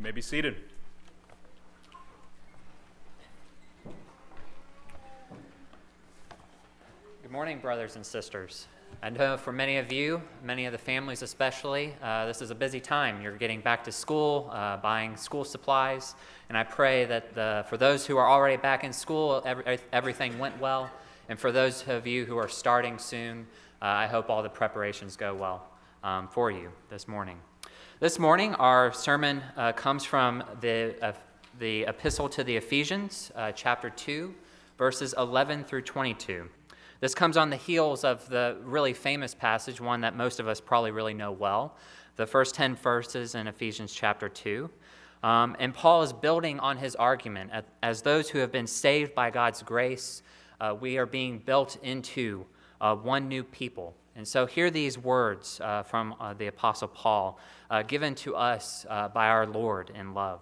You may be seated. Good morning, brothers and sisters. I know for many of you, many of the families especially, this is a busy time. You're getting back to school, buying school supplies, and I pray that for those who are already back in school, everything went well. And for those of you who are starting soon, I hope all the preparations go well for you this morning. This morning, our sermon comes from the Epistle to the Ephesians, chapter 2, verses 11 through 22. This comes on the heels of the really famous passage, one that most of us probably really know well, the first 10 verses in Ephesians chapter 2. And Paul is building on his argument. As those who have been saved by God's grace, we are being built into one new people. And so hear these words from the Apostle Paul, given to us by our Lord in love.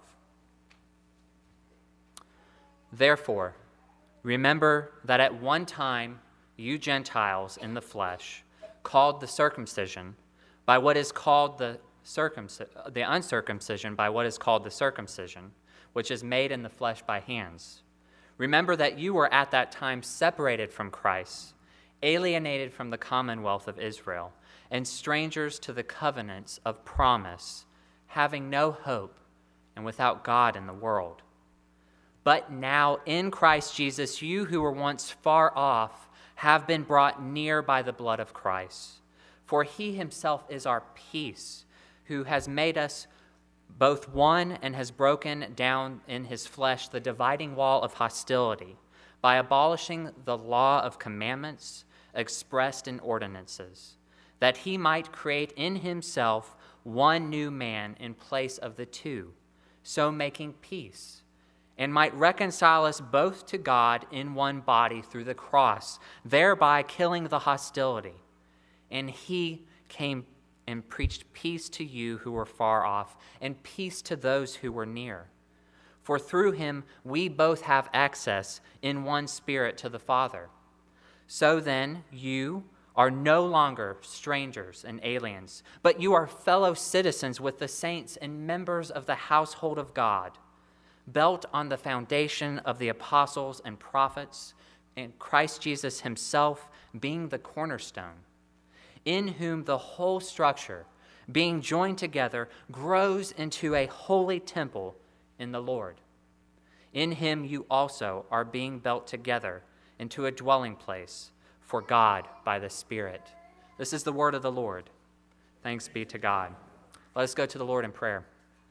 Therefore, remember that at one time you Gentiles in the flesh, called the circumcision by what is called the uncircumcision by what is called the circumcision, which is made in the flesh by hands. Remember that you were at that time separated from Christ, alienated from the commonwealth of Israel, and strangers to the covenants of promise, having no hope and without God in the world. But now in Christ Jesus, you who were once far off have been brought near by the blood of Christ. For he himself is our peace, who has made us both one and has broken down in his flesh the dividing wall of hostility by abolishing the law of commandments expressed in ordinances, that he might create in himself one new man in place of the two, so making peace, and might reconcile us both to God in one body through the cross, thereby killing the hostility. And he came and preached peace to you who were far off, and peace to those who were near. For through him we both have access in one spirit to the Father. So then, you are no longer strangers and aliens, but you are fellow citizens with the saints and members of the household of God, built on the foundation of the apostles and prophets, and Christ Jesus himself being the cornerstone, in whom the whole structure, being joined together, grows into a holy temple in the Lord. In him you also are being built together into a dwelling place for God by the Spirit. This is the word of the Lord. Thanks be to God. Let us go to the Lord in prayer.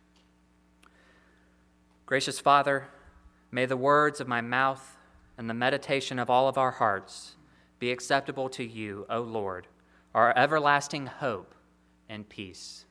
Gracious Father, may the words of my mouth and the meditation of all of our hearts be acceptable to you, O Lord, our everlasting hope and peace.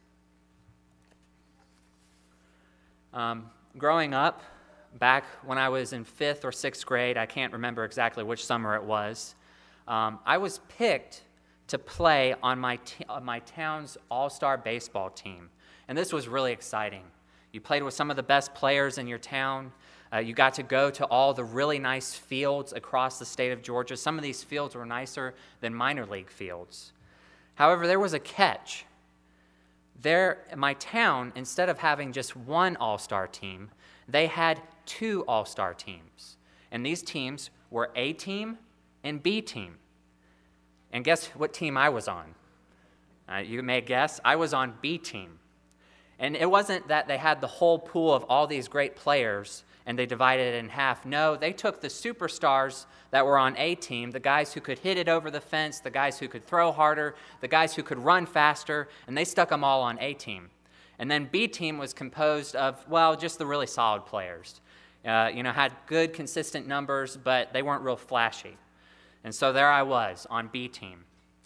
Growing up, back when I was in 5th or 6th grade, I can't remember exactly which summer it was, I was picked to play on my town's all-star baseball team. And this was really exciting. You played with some of the best players in your town. You got to go to all the really nice fields across the state of Georgia. Some of these fields were nicer than minor league fields. However, there was a catch. There, in my town, instead of having just one all-star team, they had 2 all-star teams. And these teams were A team and B team. And guess what team I was on? You may guess, I was on B team. And it wasn't that they had the whole pool of all these great players and they divided it in half. No, they took the superstars that were on A team, the guys who could hit it over the fence, the guys who could throw harder, the guys who could run faster, and they stuck them all on A team. And then B team was composed of, well, just the really solid players. Had good, consistent numbers, but they weren't real flashy. And so there I was on B team.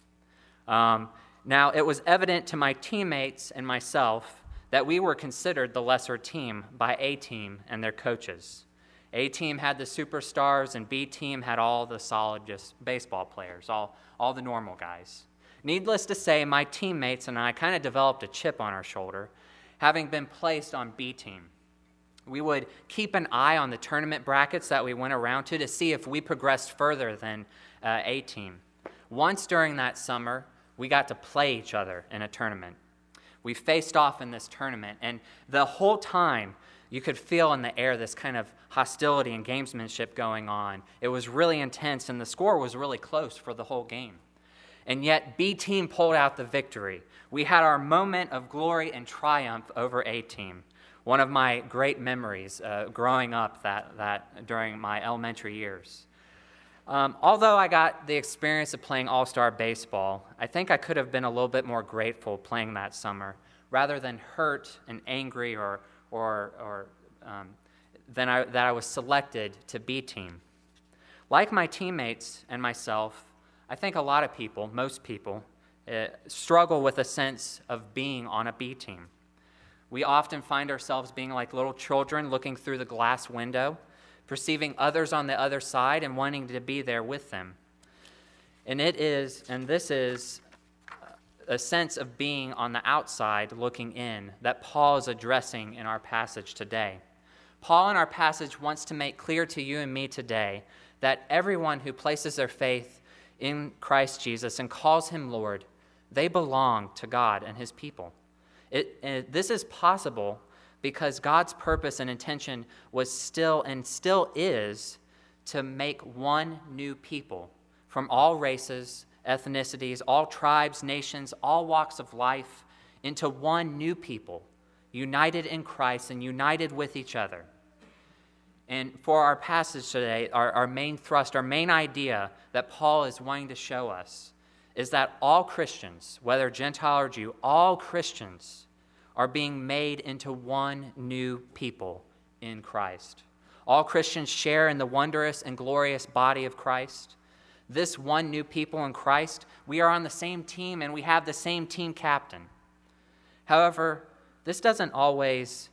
Now, it was evident to my teammates and myself that we were considered the lesser team by A team and their coaches. A team had the superstars, and B team had all the solid just baseball players, all the normal guys. Needless to say, my teammates and I kind of developed a chip on our shoulder, having been placed on B team. We would keep an eye on the tournament brackets that we went around to see if we progressed further than A team. Once during that summer, we got to play each other in a tournament. We faced off in this tournament, and the whole time you could feel in the air this kind of hostility and gamesmanship going on. It was really intense, and the score was really close for the whole game. And yet, B team pulled out the victory. We had our moment of glory and triumph over A team. One of my great memories growing up that during my elementary years. Although I got the experience of playing all-star baseball, I think I could have been a little bit more grateful playing that summer, rather than hurt and angry that I was selected to B team. Like my teammates and myself, I think a lot of people, most people, struggle with a sense of being on a B team. We often find ourselves being like little children looking through the glass window, perceiving others on the other side and wanting to be there with them. And this is a sense of being on the outside looking in that Paul is addressing in our passage today. Paul in our passage wants to make clear to you and me today that everyone who places their faith in Christ Jesus and calls him Lord, they belong to God and his people. This is possible because God's purpose and intention was still and still is to make one new people from all races, ethnicities, all tribes, nations, all walks of life into one new people, united in Christ and united with each other. And for our passage today, our main thrust, our main idea that Paul is wanting to show us is that all Christians, whether Gentile or Jew, all Christians are being made into one new people in Christ. All Christians share in the wondrous and glorious body of Christ. This one new people in Christ, we are on the same team and we have the same team captain. However, this doesn't always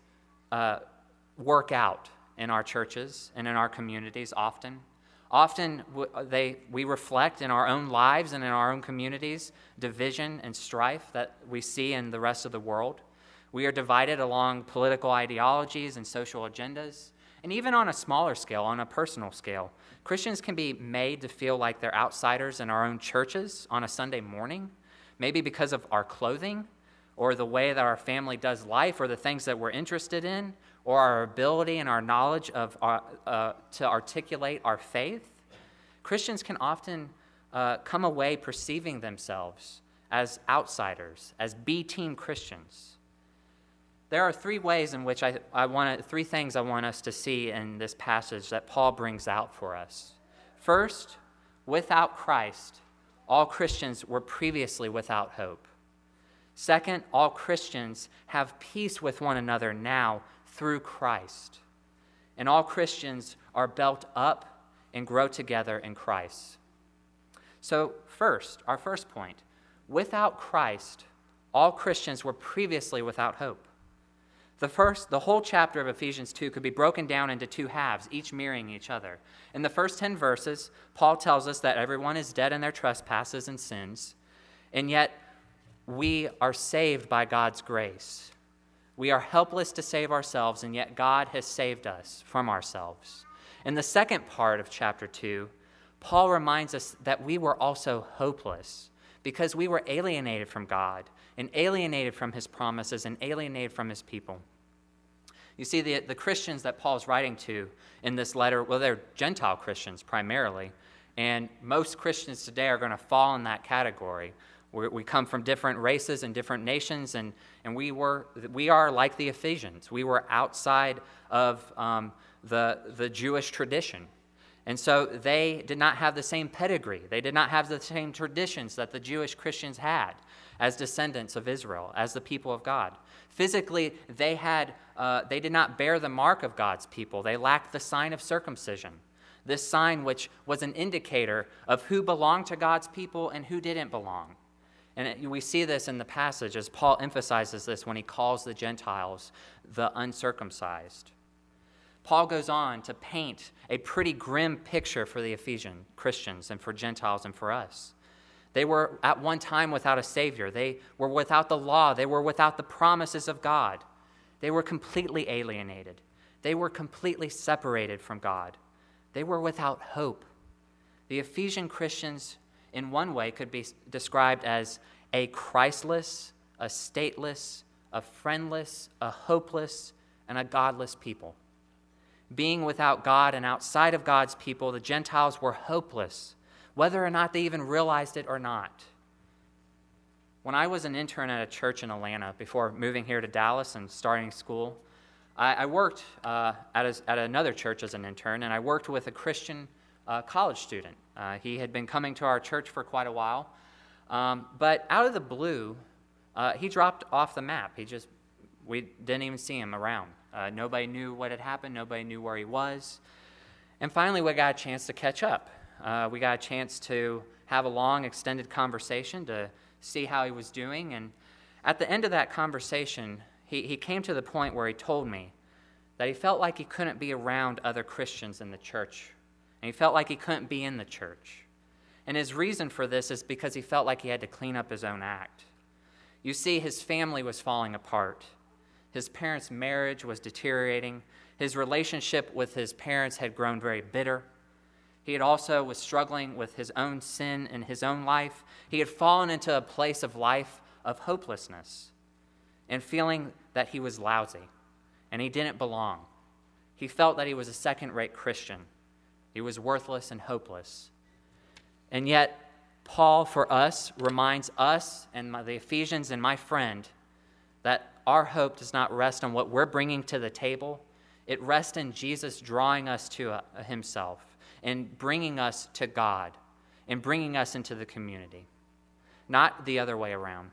work out in our churches and in our communities often. Often we reflect in our own lives and in our own communities division and strife that we see in the rest of the world. We are divided along political ideologies and social agendas. And even on a smaller scale, on a personal scale, Christians can be made to feel like they're outsiders in our own churches on a Sunday morning, maybe because of our clothing or the way that our family does life or the things that we're interested in or our ability and our knowledge of to articulate our faith. Christians can often come away perceiving themselves as outsiders, as B-team Christians. There are three ways in which three things I want us to see in this passage that Paul brings out for us. First, without Christ, all Christians were previously without hope. Second, all Christians have peace with one another now through Christ. And all Christians are built up and grow together in Christ. So first, our first point, without Christ, all Christians were previously without hope. The whole chapter of Ephesians 2 could be broken down into two halves, each mirroring each other. In the first 10 verses, Paul tells us that everyone is dead in their trespasses and sins, and yet we are saved by God's grace. We are helpless to save ourselves, and yet God has saved us from ourselves. In the second part of chapter 2, Paul reminds us that we were also hopeless because we were alienated from God and alienated from his promises and alienated from his people. You see, the Christians that Paul's writing to in this letter, well, they're Gentile Christians primarily, and most Christians today are going to fall in that category. We come from different races and different nations, and we are like the Ephesians. We were outside of the Jewish tradition. And so they did not have the same pedigree. They did not have the same traditions that the Jewish Christians had as descendants of Israel, as the people of God. Physically, they did not bear the mark of God's people. They lacked the sign of circumcision, this sign which was an indicator of who belonged to God's people and who didn't belong. And we see this in the passage as Paul emphasizes this when he calls the Gentiles the uncircumcised. Paul goes on to paint a pretty grim picture for the Ephesian Christians and for Gentiles and for us. They were at one time without a Savior. They were without the law. They were without the promises of God. They were completely alienated. They were completely separated from God. They were without hope. The Ephesian Christians, in one way, could be described as a Christless, a stateless, a friendless, a hopeless, and a godless people. Being without God and outside of God's people, the Gentiles were hopeless, whether or not they even realized it or not. When I was an intern at a church in Atlanta before moving here to Dallas and starting school, I worked at another church as an intern, and I worked with a Christian college student. He had been coming to our church for quite a while, but out of the blue, he dropped off the map. We didn't even see him around. Nobody knew what had happened. Nobody knew where he was. And finally, we got a chance to catch up. We got a chance to have a long, extended conversation to see how he was doing. And at the end of that conversation, he came to the point where he told me that he felt like he couldn't be around other Christians in the church. And he felt like he couldn't be in the church. And his reason for this is because he felt like he had to clean up his own act. You see, his family was falling apart. His parents' marriage was deteriorating. His relationship with his parents had grown very bitter. He had also was struggling with his own sin in his own life. He had fallen into a place of life of hopelessness and feeling that he was lousy and he didn't belong. He felt that he was a second-rate Christian. He was worthless and hopeless. And yet, Paul, for us, reminds us and the Ephesians and my friend that our hope does not rest on what we're bringing to the table. It rests in Jesus drawing us to himself and bringing us to God and bringing us into the community, not the other way around.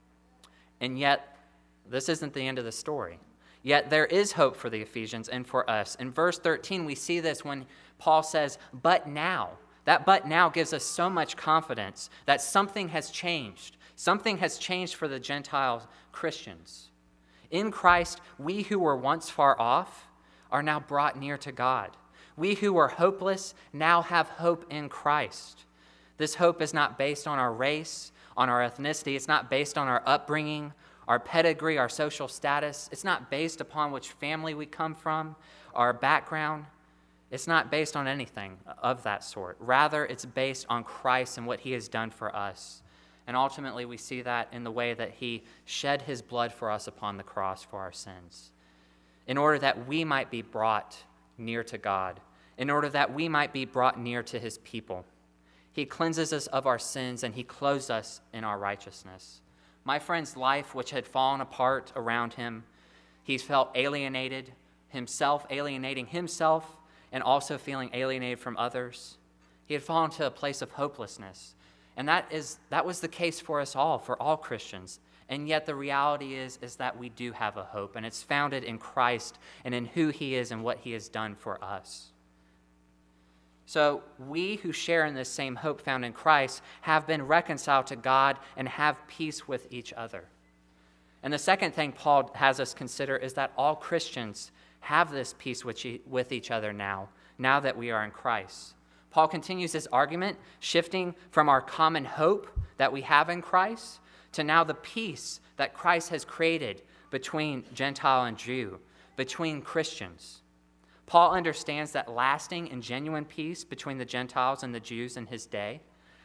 And yet, this isn't the end of the story. Yet there is hope for the Ephesians and for us. In verse 13, we see this when Paul says, "But now." That "but now" gives us so much confidence that something has changed. Something has changed for the Gentile Christians. In Christ, we who were once far off are now brought near to God. We who were hopeless now have hope in Christ. This hope is not based on our race, on our ethnicity. It's not based on our upbringing, our pedigree, our social status. It's not based upon which family we come from, our background. It's not based on anything of that sort. Rather, it's based on Christ and what he has done for us. And ultimately, we see that in the way that he shed his blood for us upon the cross for our sins, in order that we might be brought near to God, in order that we might be brought near to his people. He cleanses us of our sins, and he clothes us in our righteousness. My friend's life, which had fallen apart around him, he felt alienated himself, alienating himself, and also feeling alienated from others. He had fallen to a place of hopelessness. And that was the case for us all, for all Christians. And yet the reality is that we do have a hope, and it's founded in Christ and in who he is and what he has done for us. So we who share in this same hope found in Christ have been reconciled to God and have peace with each other. And the second thing Paul has us consider is that all Christians have this peace with each other now that we are in Christ. Paul continues his argument, shifting from our common hope that we have in Christ to now the peace that Christ has created between Gentile and Jew, between Christians. Paul understands that lasting and genuine peace between the Gentiles and the Jews in his day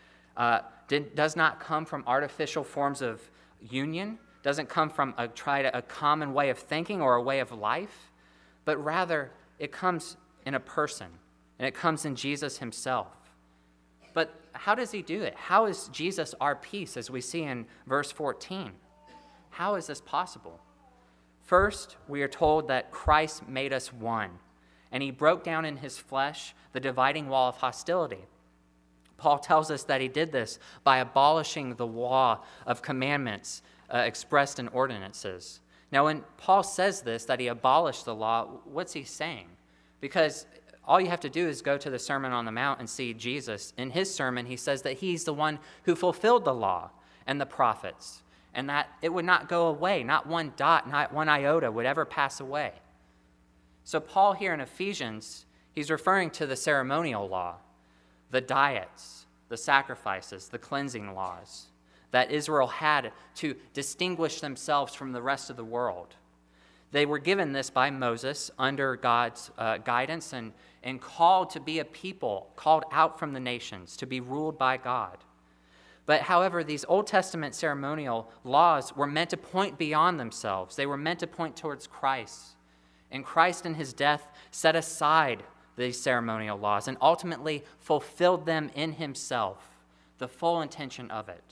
does not come from artificial forms of union, doesn't come from a common way of thinking or a way of life, but rather it comes in a person. And it comes in Jesus himself. But how does he do it? How is Jesus our peace, as we see in verse 14? How is this possible? First, we are told that Christ made us one, and he broke down in his flesh the dividing wall of hostility. Paul tells us that he did this by abolishing the law of commandments expressed in ordinances. Now, when Paul says this, that he abolished the law, what's he saying? Because all you have to do is go to the Sermon on the Mount and see Jesus. In his sermon, he says that he's the one who fulfilled the law and the prophets, and that it would not go away. Not one dot, not one iota would ever pass away. So Paul here in Ephesians, he's referring to the ceremonial law, the diets, the sacrifices, the cleansing laws that Israel had to distinguish themselves from the rest of the world. They were given this by Moses under God's guidance and called to be a people, called out from the nations, to be ruled by God. But however, these Old Testament ceremonial laws were meant to point beyond themselves. They were meant to point towards Christ. And Christ in his death set aside these ceremonial laws and ultimately fulfilled them in himself, the full intention of it.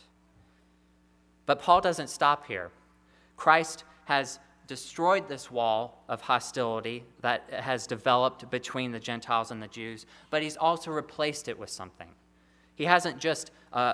But Paul doesn't stop here. Christ has destroyed this wall of hostility that has developed between the Gentiles and the Jews, but he's also replaced it with something. He hasn't just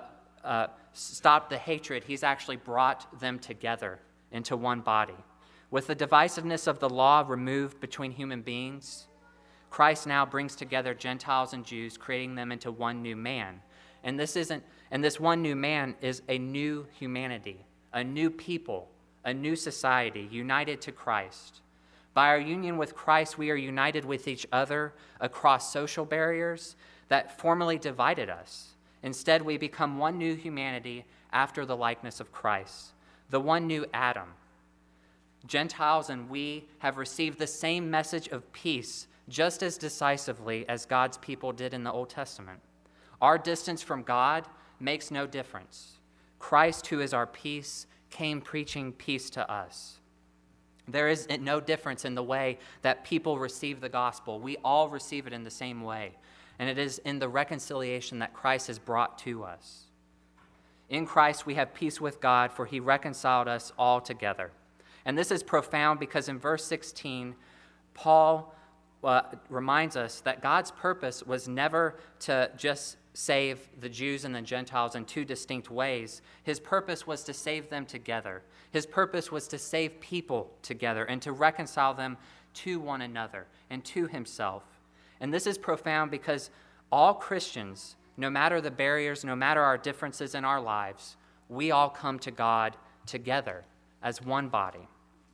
stopped the hatred, he's actually brought them together into one body. With the divisiveness of the law removed between human beings, Christ now brings together Gentiles and Jews, creating them into one new man. And this one new man is a new humanity, a new people, a new society united to Christ. By our union with Christ, we are united with each other across social barriers that formerly divided us. Instead, we become one new humanity after the likeness of Christ, the one new Adam. Gentiles and we have received the same message of peace just as decisively as God's people did in the Old Testament. Our distance from God makes no difference. Christ, who is our peace, came preaching peace to us. There is no difference in the way that people receive the gospel. We all receive it in the same way. And it is in the reconciliation that Christ has brought to us. In Christ, we have peace with God, for he reconciled us all together. And this is profound because in verse 16, Paul reminds us that God's purpose was never to just save the Jews and the Gentiles in two distinct ways. His purpose was to save them together. His purpose was to save people together and to reconcile them to one another and to himself. And this is profound because all Christians, no matter the barriers, no matter our differences in our lives, we all come to God together as one body.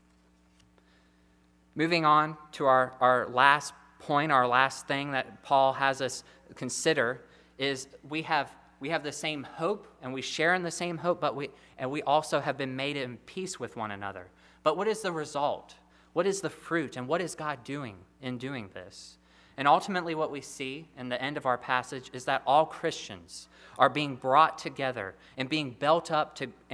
Moving on to our last point, our last thing that Paul has us consider is we have the same hope and we share in the same hope, but we also have been made in peace with one another. But what is the result? What is the fruit? And what is God doing in doing this? And ultimately what we see in the end of our passage is that all Christians are being brought together and being built up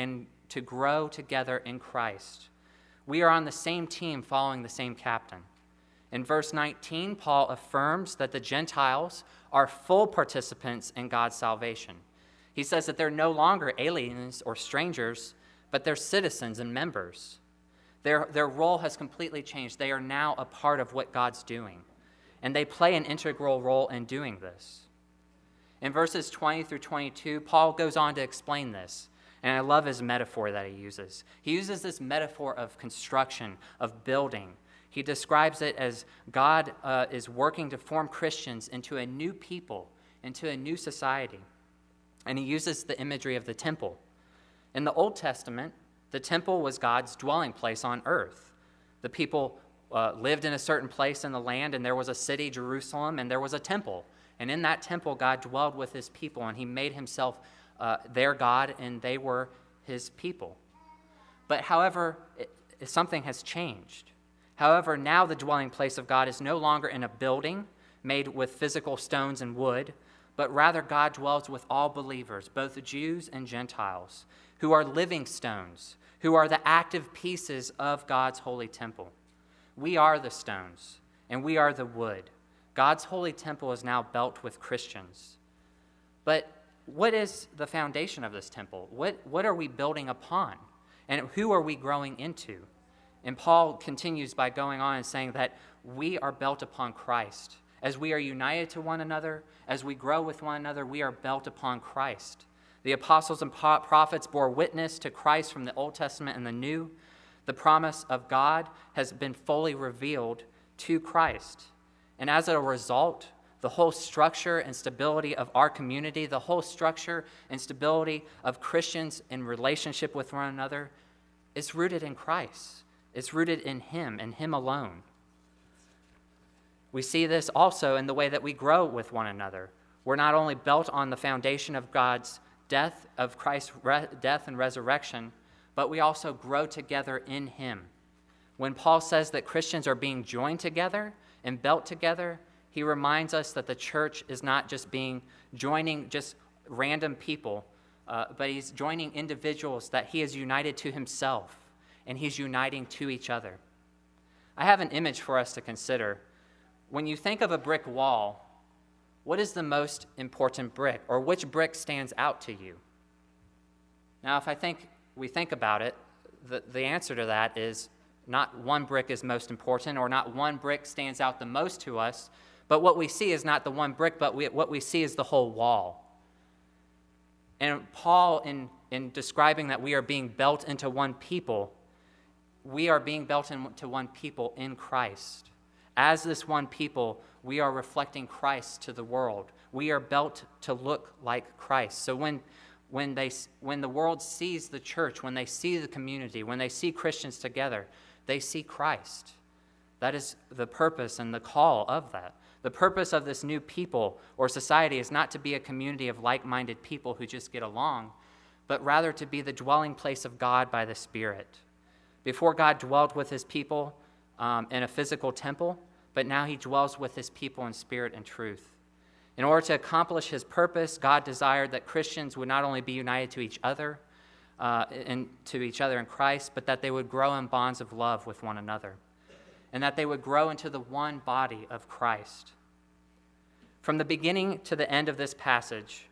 to grow together in Christ. We are on the same team following the same captain. In verse 19, Paul affirms that the Gentiles are full participants in God's salvation. He says that they're no longer aliens or strangers, but they're citizens and members. Their role has completely changed. They are now a part of what God's doing, and they play an integral role in doing this. In verses 20 through 22, Paul goes on to explain this, and I love his metaphor that he uses. He uses this metaphor of construction, of building. He describes it as God is working to form Christians into a new people, into a new society. And he uses the imagery of the temple. In the Old Testament, the temple was God's dwelling place on earth. The people lived in a certain place in the land, and there was a city, Jerusalem, and there was a temple. And in that temple, God dwelled with his people, and he made himself their God, and they were his people. But however, something has changed. However, now the dwelling place of God is no longer in a building made with physical stones and wood, but rather God dwells with all believers, both Jews and Gentiles, who are living stones, who are the active pieces of God's holy temple. We are the stones, and we are the wood. God's holy temple is now built with Christians. But what is the foundation of this temple? What are we building upon? And who are we growing into? And Paul continues by going on and saying that we are built upon Christ. As we are united to one another, as we grow with one another, we are built upon Christ. The apostles and prophets bore witness to Christ from the Old Testament and the New. The promise of God has been fully revealed to Christ. And as a result, the whole structure and stability of our community, the whole structure and stability of Christians in relationship with one another is rooted in Christ. It's rooted in him and him alone. We see this also in the way that we grow with one another. We're not only built on the foundation of God's death, of Christ's death and resurrection, but we also grow together in him. When Paul says that Christians are being joined together and built together, he reminds us that the church is not just joining just random people, but he's joining individuals that he has united to himself, and he's uniting to each other. I have an image for us to consider. When you think of a brick wall, what is the most important brick, or which brick stands out to you? Now, if we think about it, the answer to that is not one brick is most important, or not one brick stands out the most to us, but what we see is not the one brick, but what we see is the whole wall. And Paul, in describing that we are being built into one people, we are being built into one people in Christ. As this one people, we are reflecting Christ to the world. We are built to look like Christ. So when the world sees the church, when they see the community, when they see Christians together, they see Christ. That is the purpose and the call of that. The purpose of this new people or society is not to be a community of like-minded people who just get along, but rather to be the dwelling place of God by the Spirit. Before, God dwelled with his people in a physical temple, but now he dwells with his people in spirit and truth. In order to accomplish his purpose, God desired that Christians would not only be united to each other in Christ, but that they would grow in bonds of love with one another, and that they would grow into the one body of Christ. From the beginning to the end of this passage,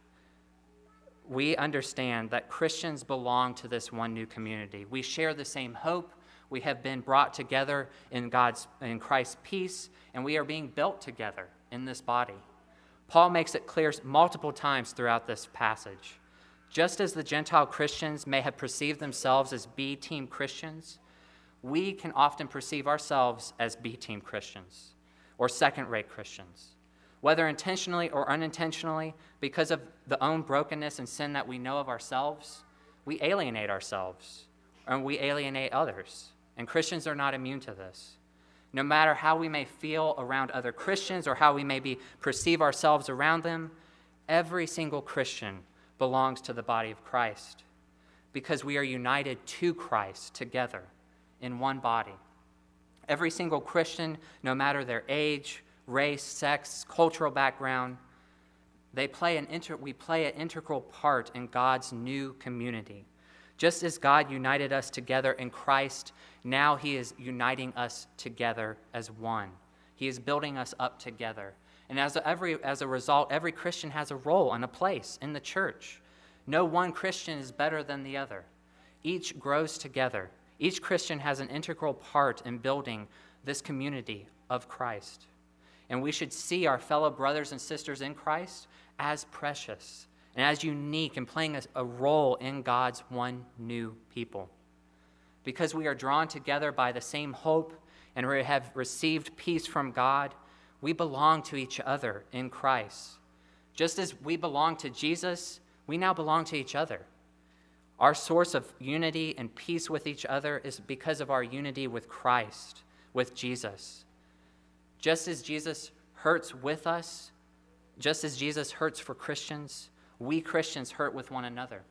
we understand that Christians belong to this one new community. We share the same hope. We have been brought together in Christ's peace, and we are being built together in this body. Paul makes it clear multiple times throughout this passage. Just as the Gentile Christians may have perceived themselves as B-team Christians, we can often perceive ourselves as B-team Christians or second-rate Christians. Whether intentionally or unintentionally, because of the own brokenness and sin that we know of ourselves, we alienate ourselves and we alienate others. And Christians are not immune to this. No matter how we may feel around other Christians or how we may perceive ourselves around them, every single Christian belongs to the body of Christ because we are united to Christ together in one body. Every single Christian, no matter their age, race, sex, cultural background, we play an integral part in God's new community. Just as God united us together in Christ, now he is uniting us together as one. He is building us up together. And as a result, every Christian has a role and a place in the church. No one Christian is better than the other. Each grows together. Each Christian has an integral part in building this community of Christ. And we should see our fellow brothers and sisters in Christ as precious and as unique and playing a role in God's one new people. Because we are drawn together by the same hope and we have received peace from God, we belong to each other in Christ. Just as we belong to Jesus, we now belong to each other. Our source of unity and peace with each other is because of our unity with Christ, with Jesus. Just as Jesus hurts with us, just as Jesus hurts for Christians, we Christians hurt with one another,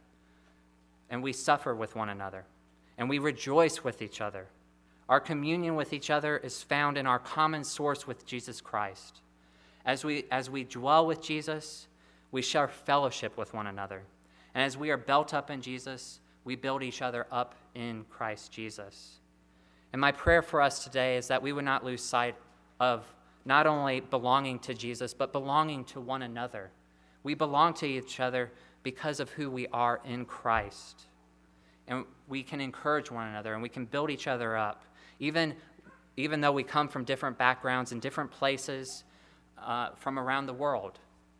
and we suffer with one another, and we rejoice with each other. Our communion with each other is found in our common source with Jesus Christ. As we dwell with Jesus, we share fellowship with one another. And as we are built up in Jesus, we build each other up in Christ Jesus. And my prayer for us today is that we would not lose sight of not only belonging to Jesus, but belonging to one another. We belong to each other because of who we are in Christ. And we can encourage one another and we can build each other up. Even though we come from different backgrounds and different places from around the world.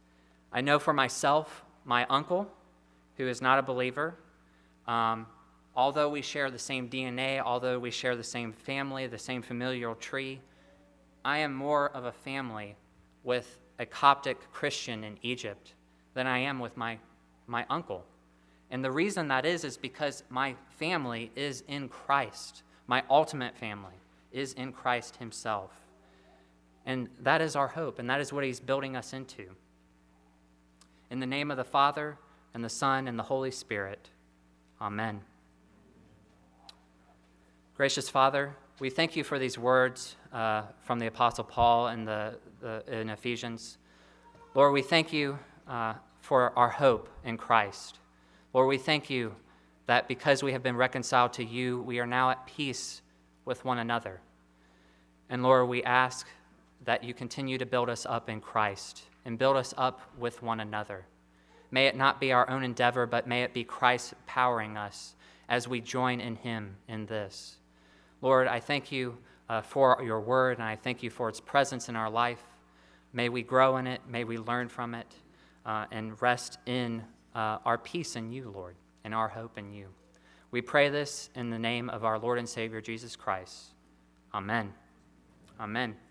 I know for myself, my uncle, who is not a believer, although we share the same DNA, although we share the same family, the same familial tree, I am more of a family with a Coptic Christian in Egypt than I am with my uncle. And the reason that is because my family is in Christ. My ultimate family is in Christ himself. And that is our hope, and that is what he's building us into. In the name of the Father, and the Son, and the Holy Spirit. Amen. Gracious Father, we thank you for these words from the Apostle Paul in Ephesians. Lord, we thank you for our hope in Christ, Lord, we thank you that because we have been reconciled to you, we are now at peace with one another. And Lord, we ask that you continue to build us up in Christ and build us up with one another. May it not be our own endeavor, but may it be Christ powering us as we join in him in this. Lord, I thank you for your word, and I thank you for its presence in our life. May we grow in it, may we learn from it, and rest in our peace in you, Lord, and our hope in you. We pray this in the name of our Lord and Savior, Jesus Christ. Amen. Amen.